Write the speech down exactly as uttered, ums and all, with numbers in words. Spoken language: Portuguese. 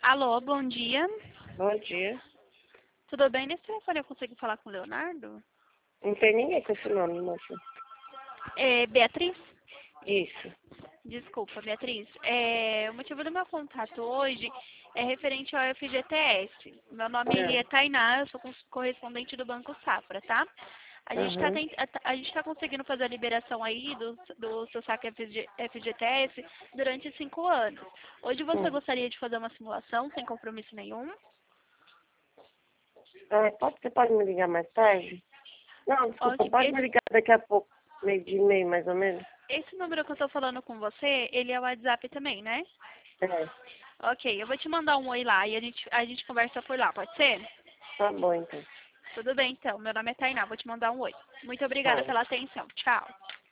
Alô, bom dia. Bom dia. Tudo bem? Nesse telefone eu consigo falar com o Leonardo? Não tem ninguém com esse nome, moça. É, Beatriz? Isso. Desculpa, Beatriz. É, o motivo do meu contato hoje é referente ao F G T S. Meu nome ele É. é Tainá, eu sou cons- correspondente do Banco Safra, tá? A gente está Uhum. a gente tá conseguindo fazer a liberação aí do, do seu saque F G, F G T S durante cinco anos. Hoje você Hum. gostaria de fazer uma simulação sem compromisso nenhum? É, pode, você pode me ligar mais tarde? Não, desculpa, Ótimo. pode me Esse, ligar daqui a pouco, meio de meio mais ou menos? esse número que eu estou falando com você, ele é o WhatsApp também, né? É, Ok, eu vou te mandar um oi lá e a gente, a gente conversa por lá, pode ser? tá bom então. Tudo bem, então. Meu nome é Tainá, vou te mandar um oi. Muito obrigada Tá. pela atenção. Tchau.